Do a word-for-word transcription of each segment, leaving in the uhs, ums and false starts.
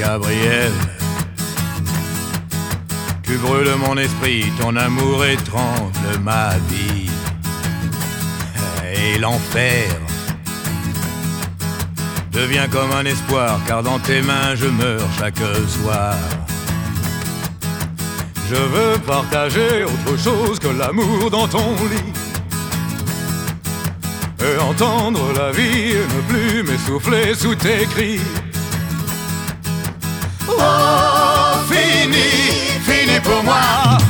Gabriel, tu brûles mon esprit, ton amour étrangle ma vie. Et l'enfer devient comme un espoir, car dans tes mains je meurs chaque soir. Je veux partager autre chose que l'amour dans ton lit, et entendre la vie et ne plus m'essouffler sous tes cris. Oh, fini, fini pour moi.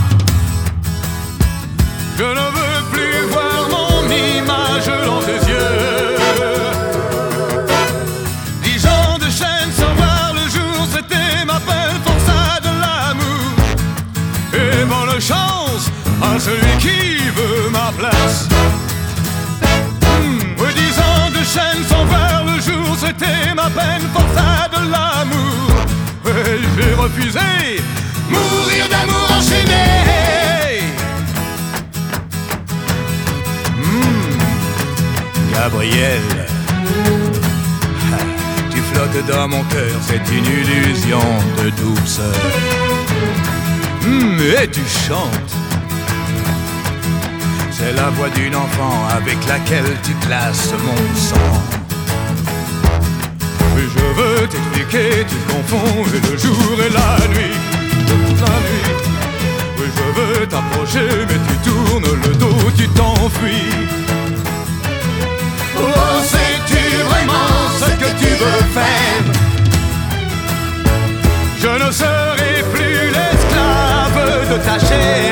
Je ne veux plus voir mon image dans tes yeux. Dix ans de chaîne sans voir le jour, c'était ma peine pour ça de l'amour. Et bonne chance à celui qui veut ma place. Mmh, oui, dix ans de chaîne sans voir le jour, c'était ma peine pour ça de l'amour. Et j'ai refusé mourir d'amour enchaîné. Mmh, Gabriel, tu flottes dans mon cœur, c'est une illusion de douceur. Mmh, et tu chantes, c'est la voix d'une enfant avec laquelle tu classes mon sang. Je veux t'expliquer, tu confonds le jour et la nuit, la nuit. Oui, je veux t'approcher, mais tu tournes le dos, tu t'enfuis. Oh, sais-tu vraiment ce que tu veux faire? Je ne serai plus l'esclave de ta chair.